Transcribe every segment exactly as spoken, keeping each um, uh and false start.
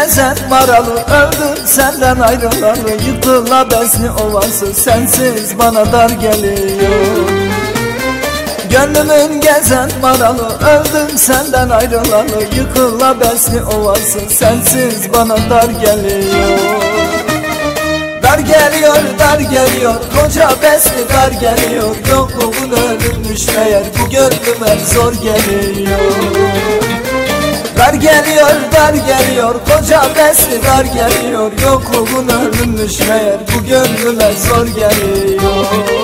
gezen maralı, öldüm senden ayrılalı. Yıkıla Besni Ovası, sensiz bana dar geliyor. Gönlümün gezen maralı, öldüm senden ayrılalı. Yıkıla Besni Ovası, sensiz bana dar geliyor. Dar geliyor, dar geliyor, koca Besni dar geliyor. Yokluğun ölünmüş meğer, bu gönlüme zor geliyor. Dar geliyor, dar geliyor, koca Besni dar geliyor. Yokluğun ölünmüş meğer, bu gönlüme zor geliyor.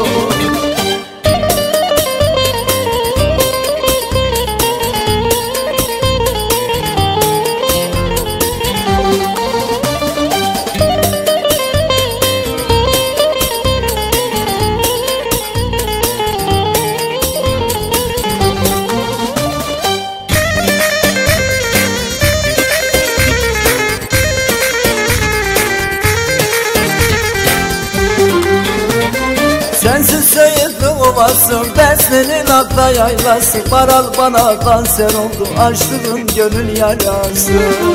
Sensiz Söğütlü Ovası, Besni'nin akla yaylası. Maral bana kanser oldu, açtığın gönül yarası.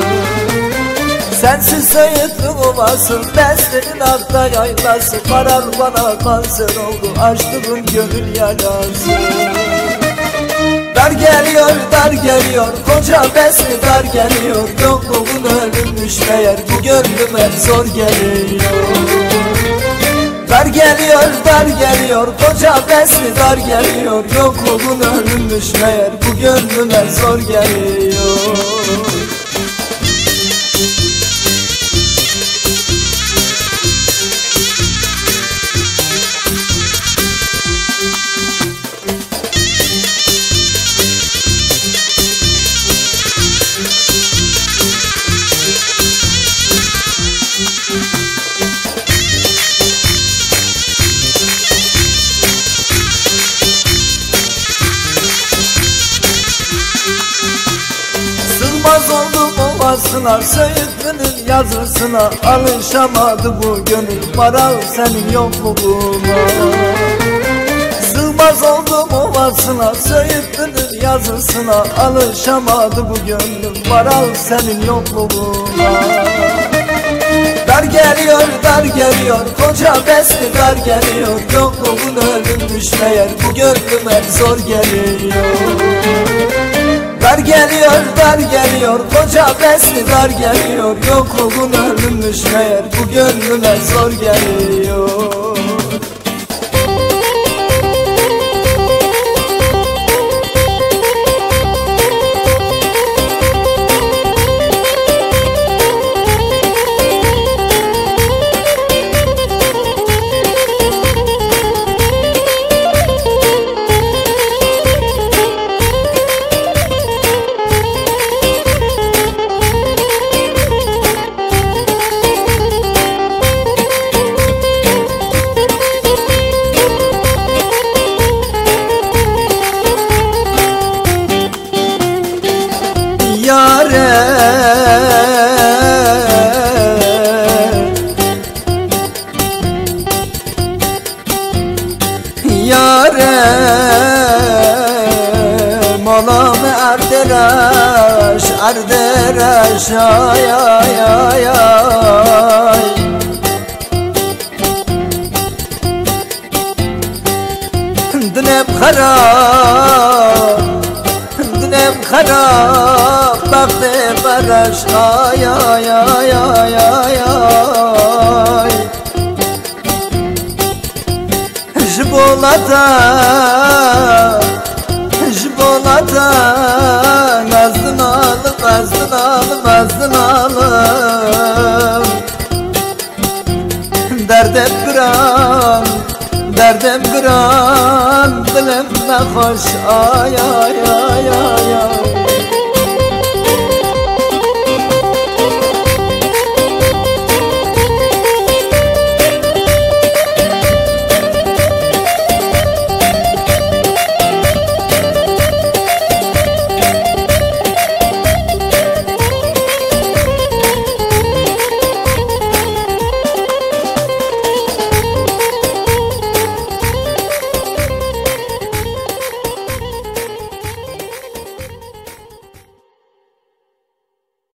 Sensiz Söğütlü Ovası, Besni'nin akla yaylası. Maral bana kanser oldu, açtığın gönül yarası. Dar geliyor, dar geliyor, koca Besni dar geliyor. Yokluğun ölünmüş meğer, bu gönlüme zor geliyor. Dar geliyor, dar geliyor, koca Besni dar geliyor. Yokluğun ölünmüş meğer, bu gönlüme zor geliyor. Sığmaz oldum ovasına, Söğütlü'nün yazısına. Alışamadı bu gönül, Maral senin yokluğuna. Sığmaz oldum ovasına, Söğütlü'nün yazısına. Alışamadı bu gönlüm, Maral senin yokluğuna. Dar geliyor, dar geliyor, koca Besni dar geliyor. Yokluğun ölünmüş meğer, bu gönlüme zor geliyor. Dar geliyor, dar geliyor, koca Besni dar geliyor. Yokluğun ölünmüş meğer, bu gönlüme zor geliyor. Yâre, yâre, molam erderaş, erderaş, ay ay ay ay. Dinem harap, dinem harap, baktı baraş, ay ay ay ay ay ay. Jbolata, jbolata, nazın alım, nazın alım, nazın alım. Derdem gram, derdem gram, dilimde hoş, ay ay ay ay ay.